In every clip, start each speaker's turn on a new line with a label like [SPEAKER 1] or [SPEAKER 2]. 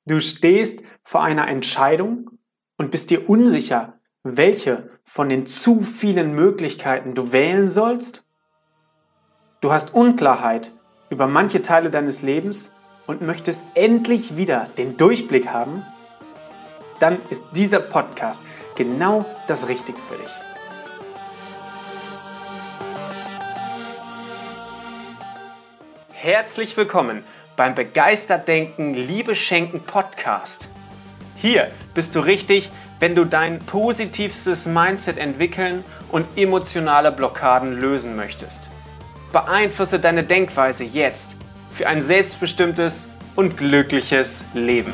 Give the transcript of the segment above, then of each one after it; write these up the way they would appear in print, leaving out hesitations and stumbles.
[SPEAKER 1] Du stehst vor einer Entscheidung und bist dir unsicher, welche von den zu vielen Möglichkeiten du wählen sollst. Du hast Unklarheit über manche Teile deines Lebens und möchtest endlich wieder den Durchblick haben. Dann ist dieser Podcast genau das Richtige für dich. Herzlich willkommen beim Begeistert Denken, Liebe Schenken Podcast. Hier bist du richtig, wenn du dein positivstes Mindset entwickeln und emotionale Blockaden lösen möchtest. Beeinflusse deine Denkweise jetzt für ein selbstbestimmtes und glückliches Leben.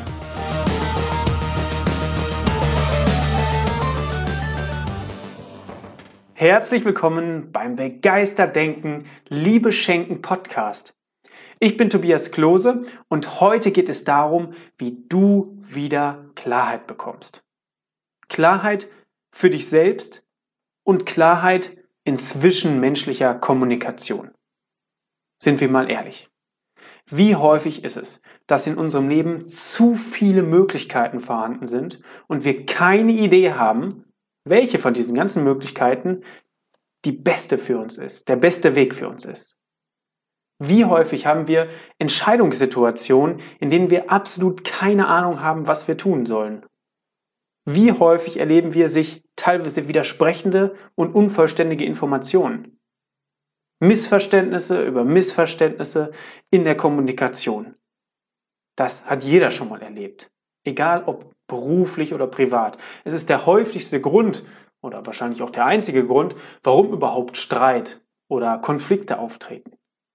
[SPEAKER 1] Herzlich willkommen beim Begeistert Denken, Liebe Schenken Podcast. Ich bin Tobias Klose und heute geht es darum, wie du wieder Klarheit bekommst. Klarheit für dich selbst und Klarheit in zwischenmenschlicher Kommunikation. Sind wir mal ehrlich. Wie häufig ist es, dass in unserem Leben zu viele Möglichkeiten vorhanden sind und wir keine Idee haben, welche von diesen ganzen Möglichkeiten die beste für uns ist, der beste Weg für uns ist. Wie häufig haben wir Entscheidungssituationen, in denen wir absolut keine Ahnung haben, was wir tun sollen? Wie häufig erleben wir sich teilweise widersprechende und unvollständige Informationen? Missverständnisse über Missverständnisse in der Kommunikation. Das hat jeder schon mal erlebt. Egal ob beruflich oder privat. Es ist der häufigste Grund oder wahrscheinlich auch der einzige Grund, warum überhaupt Streit oder Konflikte auftreten.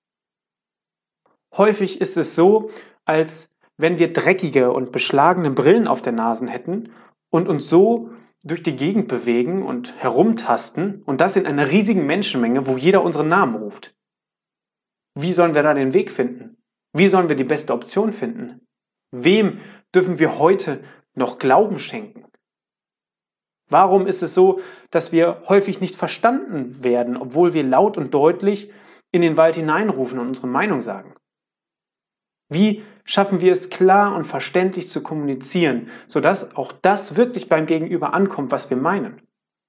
[SPEAKER 1] Häufig ist es so, als wenn wir dreckige und beschlagene Brillen auf der Nase hätten und uns so durch die Gegend bewegen und herumtasten und das in einer riesigen Menschenmenge, wo jeder unseren Namen ruft. Wie sollen wir da den Weg finden? Wie sollen wir die beste Option finden? Wem dürfen wir heute noch Glauben schenken? Warum ist es so, dass wir häufig nicht verstanden werden, obwohl wir laut und deutlich in den Wald hineinrufen und unsere Meinung sagen? Wie schaffen wir es klar und verständlich zu kommunizieren, sodass auch das wirklich beim Gegenüber ankommt, was wir meinen?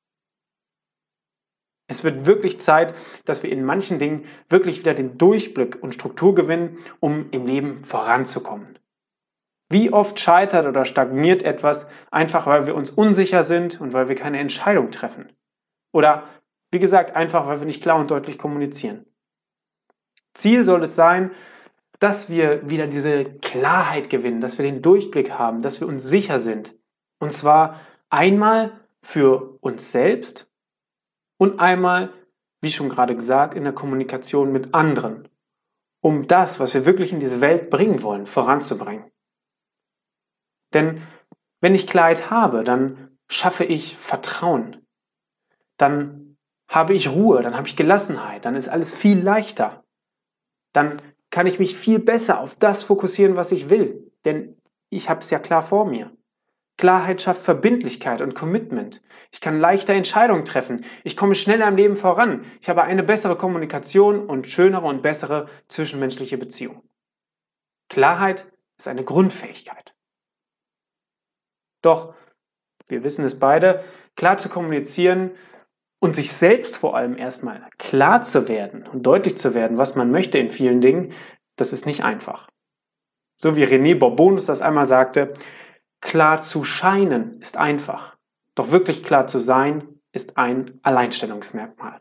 [SPEAKER 1] Es wird wirklich Zeit, dass wir in manchen Dingen wirklich wieder den Durchblick und Struktur gewinnen, um im Leben voranzukommen. Wie oft scheitert oder stagniert etwas, einfach weil wir uns unsicher sind und weil wir keine Entscheidung treffen? Oder, wie gesagt, einfach weil wir nicht klar und deutlich kommunizieren. Ziel soll es sein, dass wir wieder diese Klarheit gewinnen, dass wir den Durchblick haben, dass wir uns sicher sind. Und zwar einmal für uns selbst und einmal, wie schon gerade gesagt, in der Kommunikation mit anderen, um das, was wir wirklich in diese Welt bringen wollen, voranzubringen. Denn wenn ich Klarheit habe, dann schaffe ich Vertrauen. Dann habe ich Ruhe, dann habe ich Gelassenheit, dann ist alles viel leichter. Dann kann ich mich viel besser auf das fokussieren, was ich will. Denn ich habe es ja klar vor mir. Klarheit schafft Verbindlichkeit und Commitment. Ich kann leichter Entscheidungen treffen. Ich komme schneller im Leben voran. Ich habe eine bessere Kommunikation und schönere und bessere zwischenmenschliche Beziehungen. Klarheit ist eine Grundfähigkeit. Doch, wir wissen es beide, klar zu kommunizieren und sich selbst vor allem erstmal klar zu werden und deutlich zu werden, was man möchte in vielen Dingen, das ist nicht einfach. So wie René Bourbonus das einmal sagte, klar zu scheinen ist einfach, doch wirklich klar zu sein ist ein Alleinstellungsmerkmal.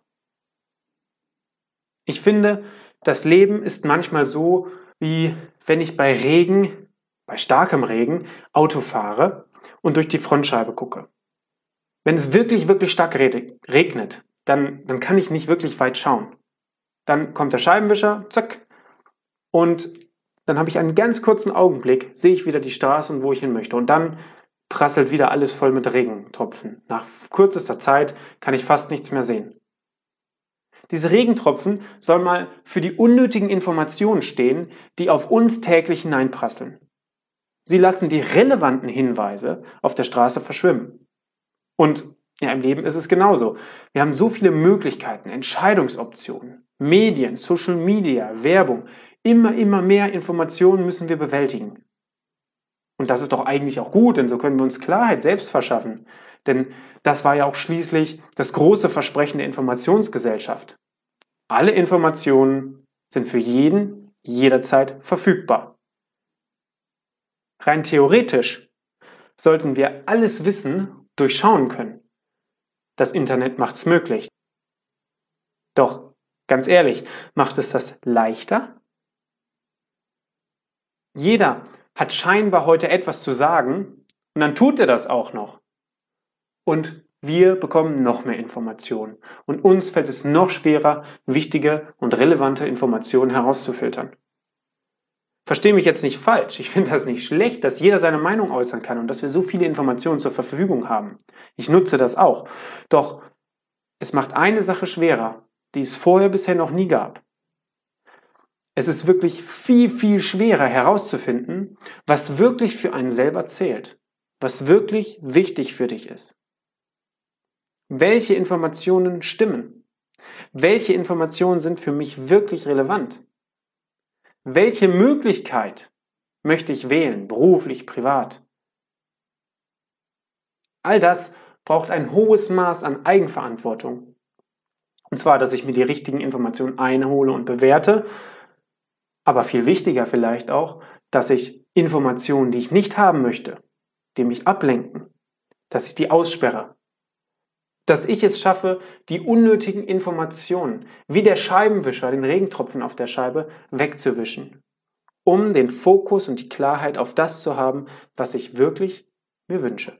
[SPEAKER 1] Ich finde, das Leben ist manchmal so, wie wenn ich bei Regen, bei starkem Regen, Auto fahre und durch die Frontscheibe gucke. Wenn es wirklich, wirklich stark regnet, dann kann ich nicht wirklich weit schauen. Dann kommt der Scheibenwischer, zack, und dann habe ich einen ganz kurzen Augenblick, sehe ich wieder die Straße und wo ich hin möchte. Und dann prasselt wieder alles voll mit Regentropfen. Nach kürzester Zeit kann ich fast nichts mehr sehen. Diese Regentropfen sollen mal für die unnötigen Informationen stehen, die auf uns täglich hineinprasseln. Sie lassen die relevanten Hinweise auf der Straße verschwimmen. Und ja, im Leben ist es genauso. Wir haben so viele Möglichkeiten, Entscheidungsoptionen, Medien, Social Media, Werbung. Immer mehr Informationen müssen wir bewältigen. Und das ist doch eigentlich auch gut, denn so können wir uns Klarheit selbst verschaffen. Denn das war ja auch schließlich das große Versprechen der Informationsgesellschaft. Alle Informationen sind für jeden jederzeit verfügbar. Rein theoretisch sollten wir alles Wissen durchschauen können. Das Internet macht es möglich. Doch, ganz ehrlich, macht es das leichter? Jeder hat scheinbar heute etwas zu sagen und dann tut er das auch noch. Und wir bekommen noch mehr Informationen und uns fällt es noch schwerer, wichtige und relevante Informationen herauszufiltern. Verstehe mich jetzt nicht falsch, ich finde das nicht schlecht, dass jeder seine Meinung äußern kann und dass wir so viele Informationen zur Verfügung haben. Ich nutze das auch. Doch es macht eine Sache schwerer, die es vorher bisher noch nie gab. Es ist wirklich viel, viel schwerer herauszufinden, was wirklich für einen selber zählt, was wirklich wichtig für dich ist. Welche Informationen stimmen? Welche Informationen sind für mich wirklich relevant? Welche Möglichkeit möchte ich wählen, beruflich, privat? All das braucht ein hohes Maß an Eigenverantwortung. Und zwar, dass ich mir die richtigen Informationen einhole und bewerte, aber viel wichtiger vielleicht auch, dass ich Informationen, die ich nicht haben möchte, die mich ablenken, dass ich die aussperre. Dass ich es schaffe, die unnötigen Informationen, wie der Scheibenwischer, den Regentropfen auf der Scheibe, wegzuwischen, um den Fokus und die Klarheit auf das zu haben, was ich wirklich mir wünsche.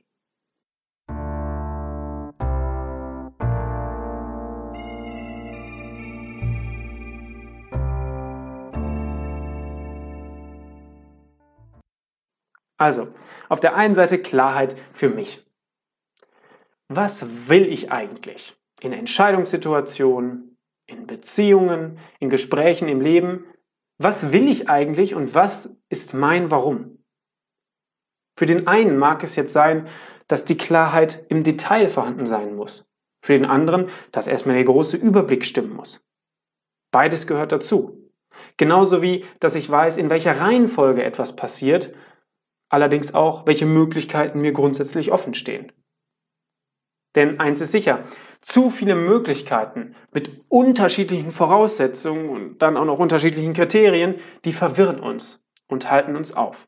[SPEAKER 1] Also, auf der einen Seite Klarheit für mich. Was will ich eigentlich? In Entscheidungssituationen, in Beziehungen, in Gesprächen im Leben. Was will ich eigentlich und was ist mein Warum? Für den einen mag es jetzt sein, dass die Klarheit im Detail vorhanden sein muss. Für den anderen, dass erstmal der große Überblick stimmen muss. Beides gehört dazu. Genauso wie, dass ich weiß, in welcher Reihenfolge etwas passiert, allerdings auch, welche Möglichkeiten mir grundsätzlich offen stehen. Denn eins ist sicher, zu viele Möglichkeiten mit unterschiedlichen Voraussetzungen und dann auch noch unterschiedlichen Kriterien, die verwirren uns und halten uns auf.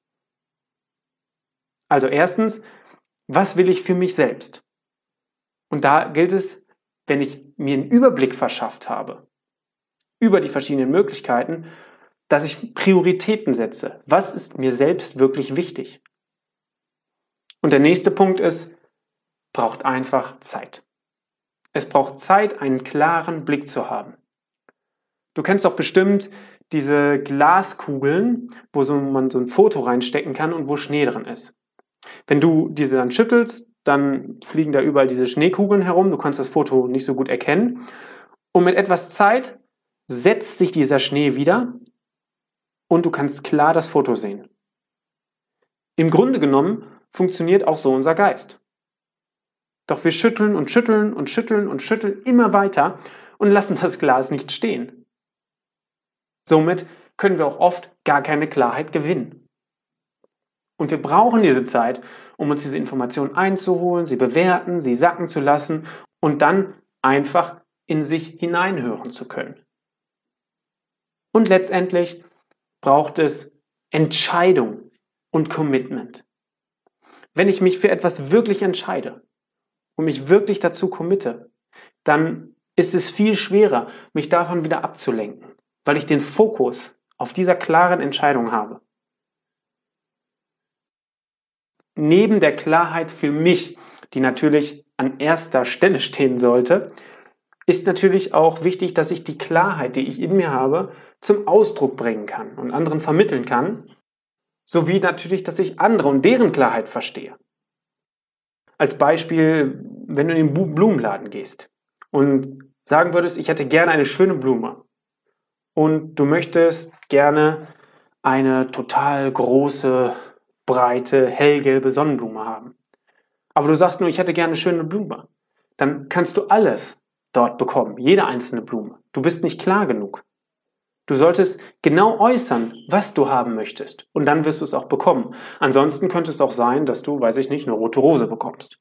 [SPEAKER 1] Also erstens, was will ich für mich selbst? Und da gilt es, wenn ich mir einen Überblick verschafft habe über die verschiedenen Möglichkeiten, dass ich Prioritäten setze. Was ist mir selbst wirklich wichtig? Und der nächste Punkt ist, braucht einfach Zeit. Es braucht Zeit, einen klaren Blick zu haben. Du kennst doch bestimmt diese Glaskugeln, wo man so ein Foto reinstecken kann und wo Schnee drin ist. Wenn du diese dann schüttelst, dann fliegen da überall diese Schneekugeln herum. Du kannst das Foto nicht so gut erkennen. Und mit etwas Zeit setzt sich dieser Schnee wieder und du kannst klar das Foto sehen. Im Grunde genommen funktioniert auch so unser Geist. Doch wir schütteln und schütteln und schütteln und schütteln immer weiter und lassen das Glas nicht stehen. Somit können wir auch oft gar keine Klarheit gewinnen. Und wir brauchen diese Zeit, um uns diese Informationen einzuholen, sie bewerten, sie sacken zu lassen und dann einfach in sich hineinhören zu können. Und letztendlich braucht es Entscheidung und Commitment. Wenn ich mich für etwas wirklich entscheide und mich wirklich dazu committe, dann ist es viel schwerer, mich davon wieder abzulenken, weil ich den Fokus auf dieser klaren Entscheidung habe. Neben der Klarheit für mich, die natürlich an erster Stelle stehen sollte, ist natürlich auch wichtig, dass ich die Klarheit, die ich in mir habe, zum Ausdruck bringen kann und anderen vermitteln kann, sowie natürlich, dass ich andere und deren Klarheit verstehe. Als Beispiel, wenn du in den Blumenladen gehst und sagen würdest, ich hätte gerne eine schöne Blume und du möchtest gerne eine total große, breite, hellgelbe Sonnenblume haben. Aber du sagst nur, ich hätte gerne eine schöne Blume. Dann kannst du alles dort bekommen, jede einzelne Blume. Du bist nicht klar genug. Du solltest genau äußern, was du haben möchtest. Und dann wirst du es auch bekommen. Ansonsten könnte es auch sein, dass du, weiß ich nicht, eine rote Rose bekommst.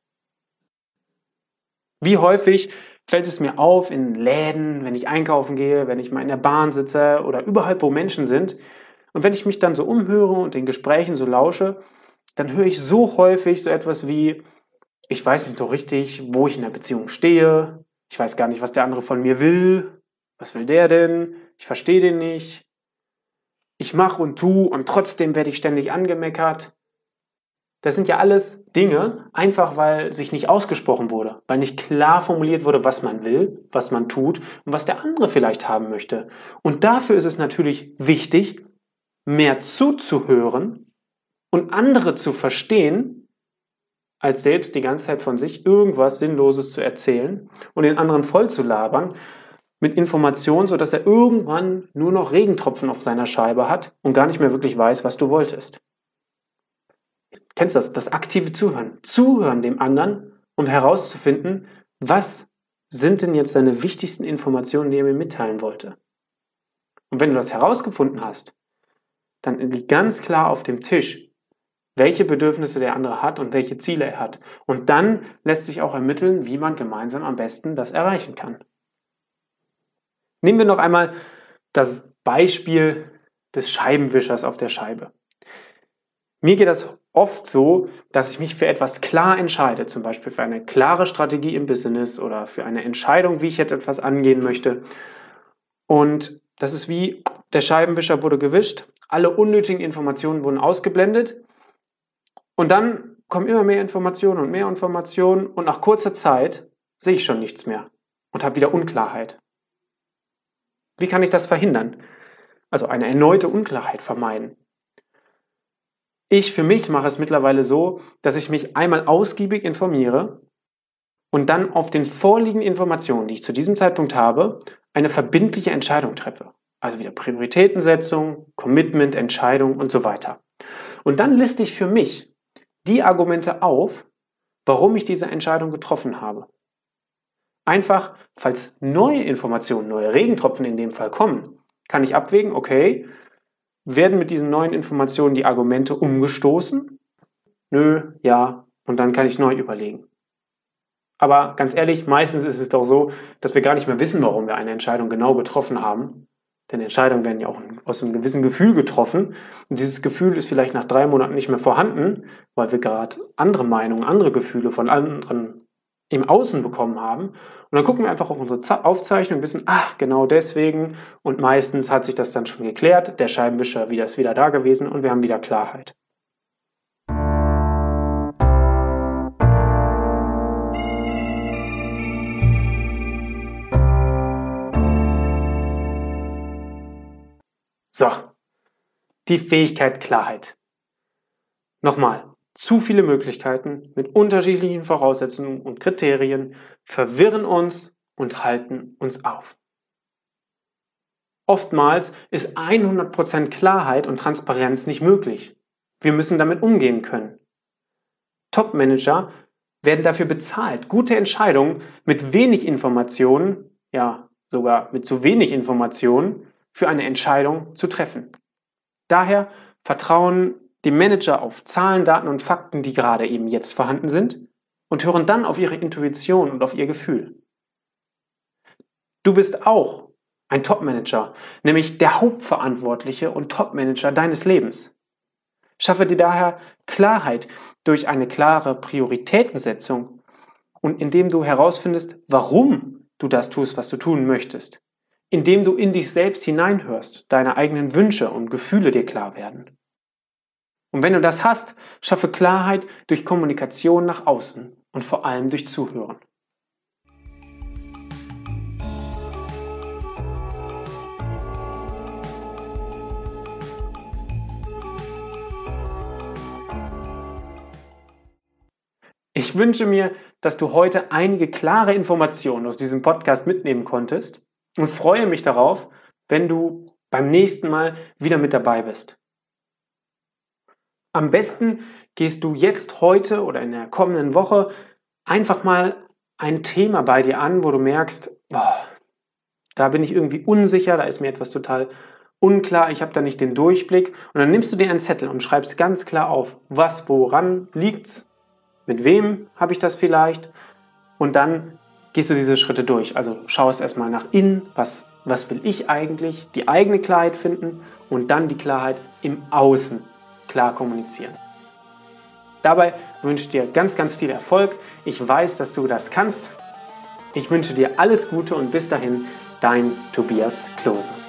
[SPEAKER 1] Wie häufig fällt es mir auf in Läden, wenn ich einkaufen gehe, wenn ich mal in der Bahn sitze oder überall, wo Menschen sind. Und wenn ich mich dann so umhöre und den Gesprächen so lausche, dann höre ich so häufig so etwas wie: Ich weiß nicht so richtig, wo ich in der Beziehung stehe. Ich weiß gar nicht, was der andere von mir will. Was will der denn? Ich verstehe den nicht. Ich mache und tue und trotzdem werde ich ständig angemeckert. Das sind ja alles Dinge, einfach weil sich nicht ausgesprochen wurde, weil nicht klar formuliert wurde, was man will, was man tut und was der andere vielleicht haben möchte. Und dafür ist es natürlich wichtig, mehr zuzuhören und andere zu verstehen, als selbst die ganze Zeit von sich irgendwas Sinnloses zu erzählen und den anderen voll zu labern mit Informationen, sodass er irgendwann nur noch Regentropfen auf seiner Scheibe hat und gar nicht mehr wirklich weiß, was du wolltest. Kennst du das? Das aktive Zuhören. Zuhören dem anderen, um herauszufinden, was sind denn jetzt seine wichtigsten Informationen, die er mir mitteilen wollte. Und wenn du das herausgefunden hast, dann liegt ganz klar auf dem Tisch, welche Bedürfnisse der andere hat und welche Ziele er hat. Und dann lässt sich auch ermitteln, wie man gemeinsam am besten das erreichen kann. Nehmen wir noch einmal das Beispiel des Scheibenwischers auf der Scheibe. Mir geht das oft so, dass ich mich für etwas klar entscheide, zum Beispiel für eine klare Strategie im Business oder für eine Entscheidung, wie ich jetzt etwas angehen möchte. Und das ist wie, der Scheibenwischer wurde gewischt, alle unnötigen Informationen wurden ausgeblendet und dann kommen immer mehr Informationen und nach kurzer Zeit sehe ich schon nichts mehr und habe wieder Unklarheit. Wie kann ich das verhindern? Also eine erneute Unklarheit vermeiden. Ich für mich mache es mittlerweile so, dass ich mich einmal ausgiebig informiere und dann auf den vorliegenden Informationen, die ich zu diesem Zeitpunkt habe, eine verbindliche Entscheidung treffe. Also wieder Prioritätensetzung, Commitment, Entscheidung und so weiter. Und dann liste ich für mich die Argumente auf, warum ich diese Entscheidung getroffen habe. Einfach, falls neue Informationen, neue Regentropfen in dem Fall kommen, kann ich abwägen, okay, werden mit diesen neuen Informationen die Argumente umgestoßen? Nö, ja, und dann kann ich neu überlegen. Aber ganz ehrlich, meistens ist es doch so, dass wir gar nicht mehr wissen, warum wir eine Entscheidung genau getroffen haben. Denn Entscheidungen werden ja auch aus einem gewissen Gefühl getroffen. Und dieses Gefühl ist vielleicht nach 3 Monaten nicht mehr vorhanden, weil wir gerade andere Meinungen, andere Gefühle von anderen im Außen bekommen haben. Und dann gucken wir einfach auf unsere Aufzeichnung und wissen, ach, genau deswegen. Und meistens hat sich das dann schon geklärt. Der Scheibenwischer ist wieder da gewesen und wir haben wieder Klarheit. So, die Fähigkeit Klarheit. Nochmal, zu viele Möglichkeiten mit unterschiedlichen Voraussetzungen und Kriterien verwirren uns und halten uns auf. Oftmals ist 100% Klarheit und Transparenz nicht möglich. Wir müssen damit umgehen können. Top-Manager werden dafür bezahlt, gute Entscheidungen mit wenig Informationen, ja sogar mit zu wenig Informationen, für eine Entscheidung zu treffen. Daher vertrauen die Manager auf Zahlen, Daten und Fakten, die gerade eben jetzt vorhanden sind und hören dann auf ihre Intuition und auf ihr Gefühl. Du bist auch ein Top-Manager, nämlich der Hauptverantwortliche und Top-Manager deines Lebens. Schaffe dir daher Klarheit durch eine klare Prioritätensetzung und indem du herausfindest, warum du das tust, was du tun möchtest. Indem du in dich selbst hineinhörst, deine eigenen Wünsche und Gefühle dir klar werden. Und wenn du das hast, schaffe Klarheit durch Kommunikation nach außen und vor allem durch Zuhören. Ich wünsche mir, dass du heute einige klare Informationen aus diesem Podcast mitnehmen konntest und freue mich darauf, wenn du beim nächsten Mal wieder mit dabei bist. Am besten gehst du jetzt heute oder in der kommenden Woche einfach mal ein Thema bei dir an, wo du merkst, Da bin ich irgendwie unsicher, da ist mir etwas total unklar, ich habe da nicht den Durchblick. Und dann nimmst du dir einen Zettel und schreibst ganz klar auf, woran liegt's, mit wem habe ich das vielleicht, und dann gehst du diese Schritte durch. Also schaust erstmal nach innen, was will ich eigentlich, die eigene Klarheit finden und dann die Klarheit im Außen klar kommunizieren. Dabei wünsche ich dir ganz, ganz viel Erfolg. Ich weiß, dass du das kannst. Ich wünsche dir alles Gute und bis dahin, dein Tobias Klose.